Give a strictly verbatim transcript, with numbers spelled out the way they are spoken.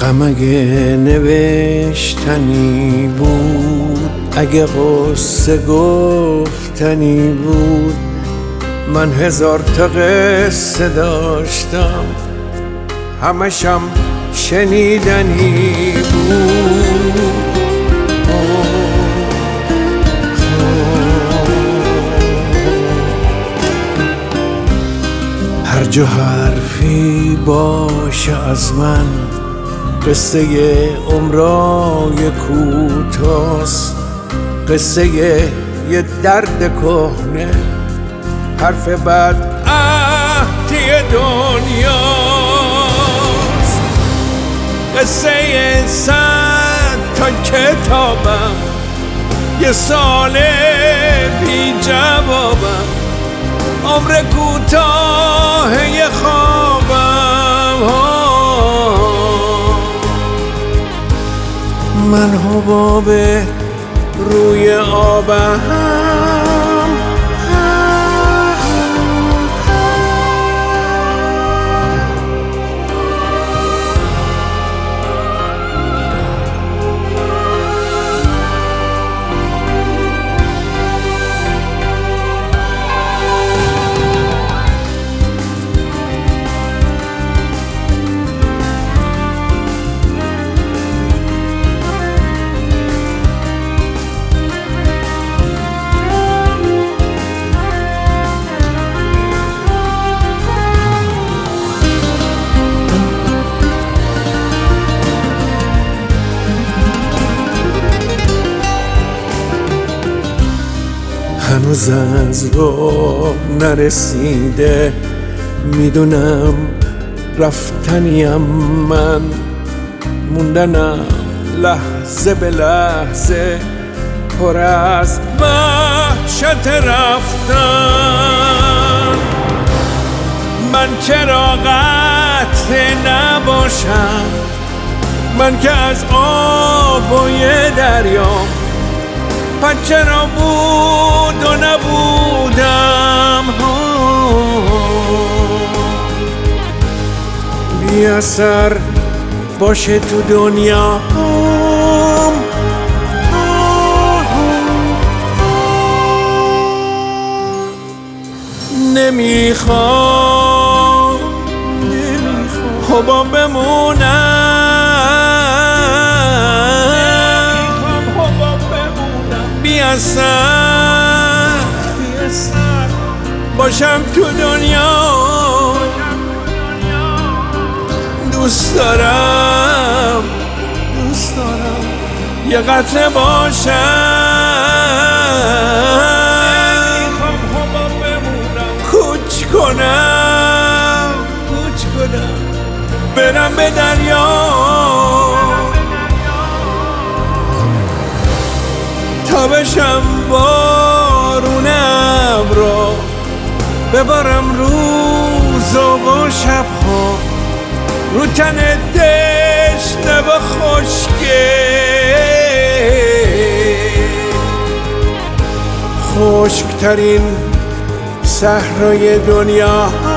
غم اگه نوشتنی بود، اگه قصه گفتنی بود، من هزار تا قصه داشتم، همشم شنیدنی بود. هر جا حرفی باشه از من، قصه عمرای کوتاست، قصه یه درد کهنه، حرف بد عهدی دنیاست، قصه صد تا کتابم، یه سال بی جوابم، عمر کوتاه یه خوابم. من حباب روی آبم، هنوز از راه نرسیده، میدونم رفتنیم من، موندنم لحظه به لحظه، پر از وحشت رفتن. من چرا قطع نباشم، من که از آبای دریام، پس چرا بود و نبودم، بی اثر باشه تو دنیا. نمیخوام حباب بمونم، بی اثر باشم تو دنیا. دوست دارم دوست دارم یه قطره باشم، نمیخوام حباب بمونم، کوچ کنم کوچ کنم برم به دریا، تا بشم بارون ابرا، ببارم روز و شبها، رو تن دشنه و خشکه، خشکترین صحرای دنیا.